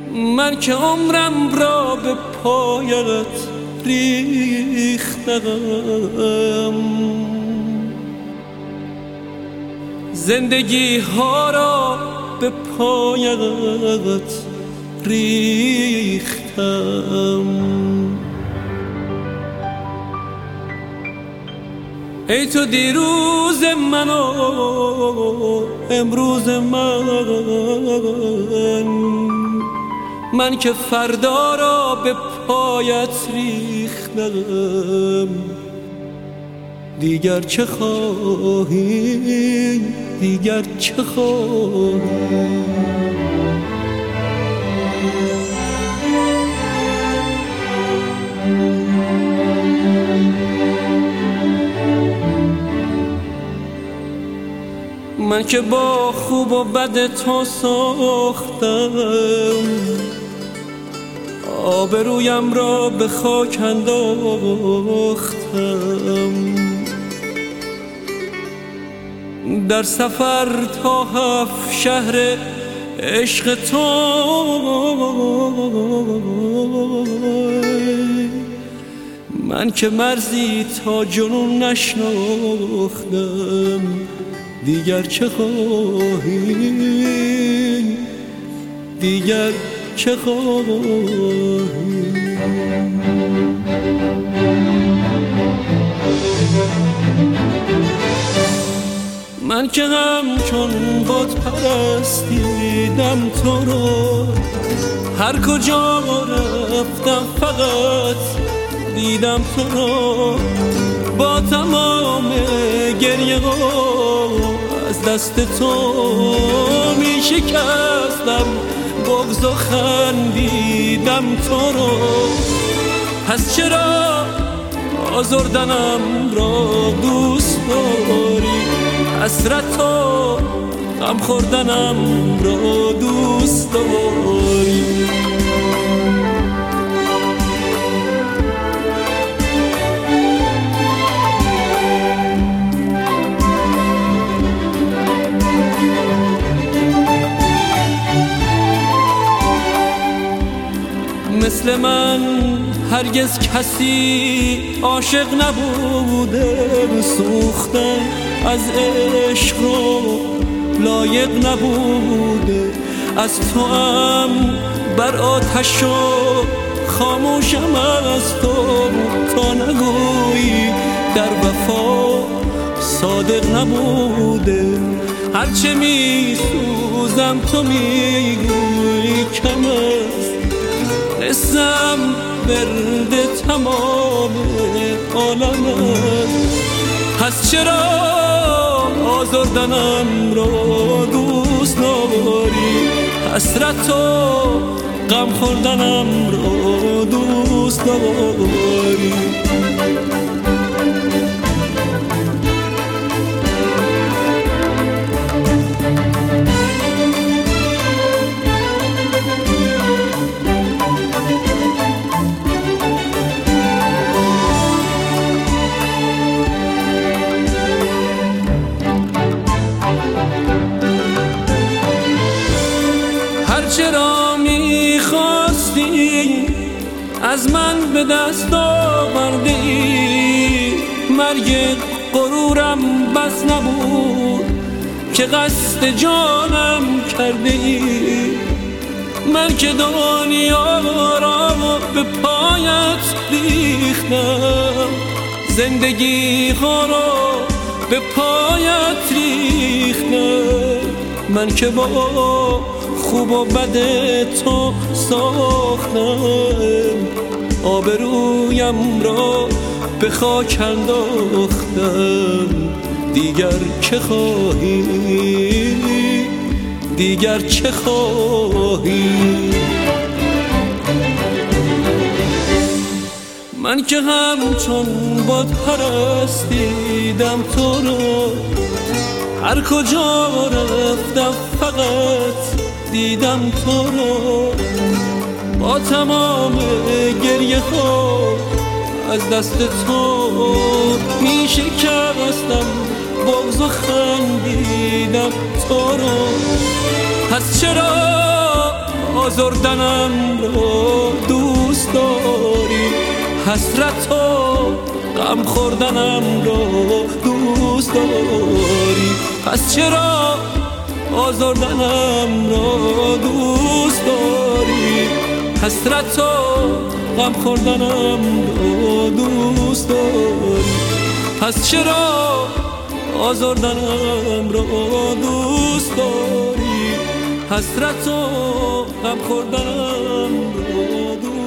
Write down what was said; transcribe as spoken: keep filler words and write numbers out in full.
من که عمرم را به پایت ریختم، زندگی ها را به پایت ریختم. ای تو دیروز من و امروز من، من که فردا را به پایت ریختم. دیگر چه خواهی، دیگر چه خواهی؟ من که با خوب و بد تو ساختم، آبرویم را به خاک انداختم. در سفر تا هفت شهر عشق تو، من که مرزی تا جنون نشناختم. دیگر چه خواهی، دیگر چه خواهی؟ من که همچون بت پرست دیدم تو رو، هر کجا رفتم فقط دیدم تو رو. با تمام گریه ها از دست تو می شکستم، بغض و خندیدم تو رو. پس چرا آزردنم را دوست داری، حسرت و غم خوردنم را دوست داری؟ مثل من هرگز کسی عاشق نبوده، سوختن از عشق رو لایق نبوده. از تو هم بر آتش و خاموشم از تو، تا نگویی در وفا صادق نبوده. هرچه می سوزم تو میگویی کم است، قسم برد تمام عالم است. پس چرا آزردنم را دوست داری، حسرت و غم خوردنم را دوست داری؟ چرا میخواستی از من به دست آورده ای، مرگ غرورم بس نبود که قصد جانم کرده ای. من که دنیا را به پایت ریختم، زندگی ها را به پایت ریختم. من که با خوب و بد تو ساختم، آبرویم را به خاک انداختم. دیگر چه خواهی، دیگر چه خواهی؟ من که همچون بت پرست دیدم تو رو، هر کجا رفتم فقط دیدم تو رو. با تمام گریه ها از دست تو می شکستم، بغض و خندیدم تو رو. پس چرا آزردنم رو دوست داری، حسرت و غم خوردنم رو دوست داری. پس چرا آزردنم رو دوست داری، حسرت و غم خوردنم رو دوست داری. پس چرا آزردنم رو دوست داری، حسرت و غم خوردنم رو دوست داری.